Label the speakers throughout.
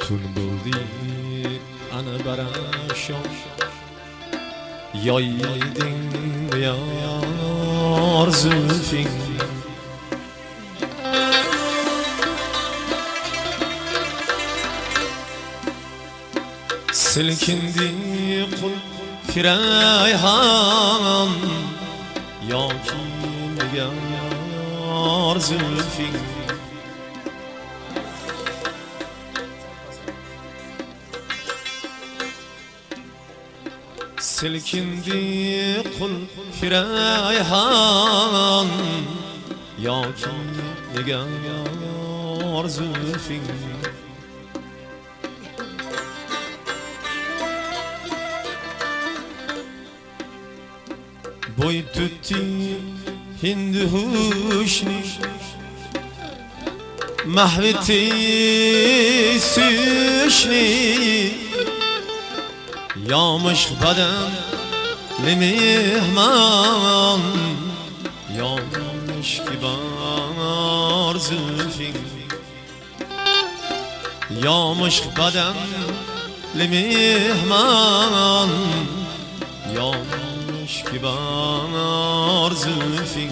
Speaker 1: تون بودی انا برشان یایدین بیار زلفین سلکندی قل فرایهان یاکین بیار زلفین سلكندي قل فرایهان یاکی نگار زلفی بوی tutti hindi huşni mahveti süşni Yamış badem limihman Yamış kibar zülfin Yamış badem limihman Yamış kibar zülfin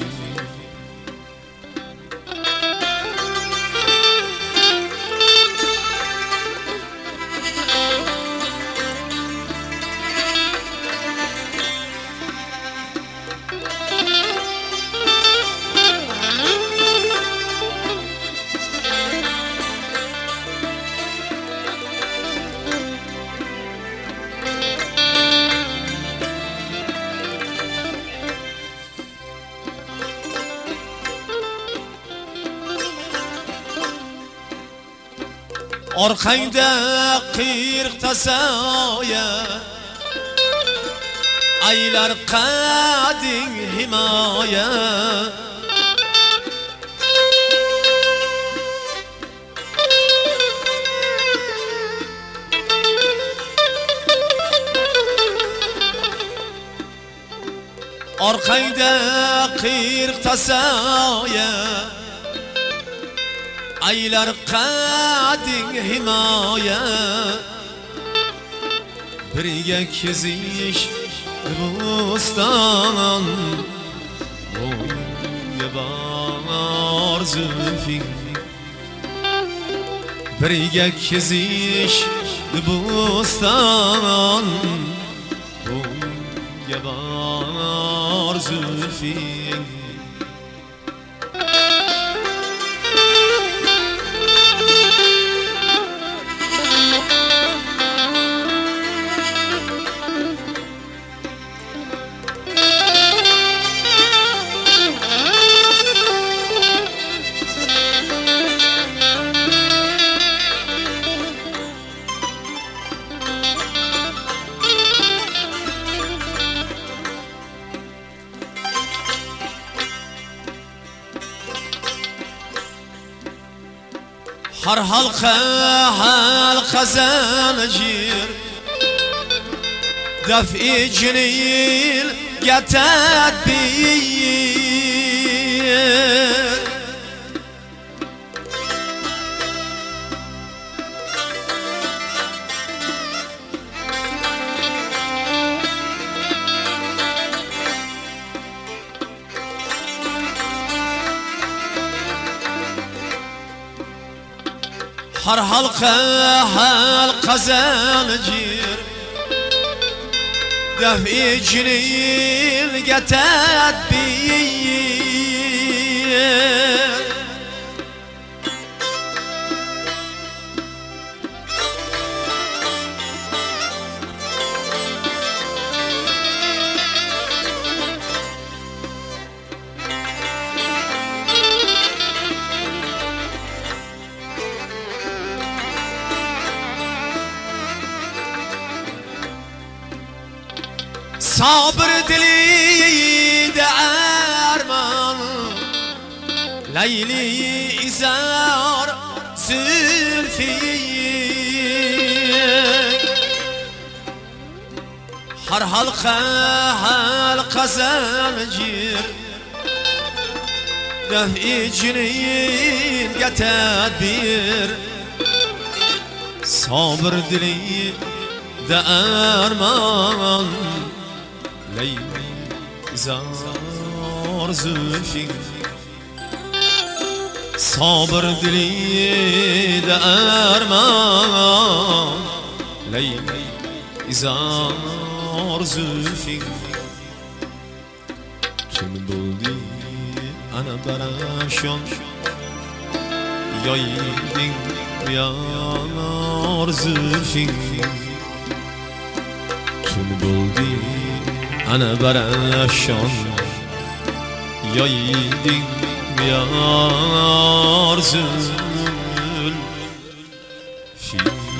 Speaker 1: Arkayda qirqta soya aylar qading himoya Arkayda qirqta soya aylar qading himoya birga kezish bo'ston bo'yga bor zulfing birga kezish bo'ston bo'yga bor zulfing هر حلقة زنجير دفء جنين قتت بير هر حلقة زنجير دفء جنين قتت بير صابر دلی درمان لیلی ازار زلفی هر حلقة زنجير دفء جنين قتت بير صابر دلی درمان لیلی زار زلفی صابر دلی درمان لیلی زار زلفی چون بودی انا برافشان یایدین بیار زلفی چون بودی انا برافشان یایدین بیار زلفی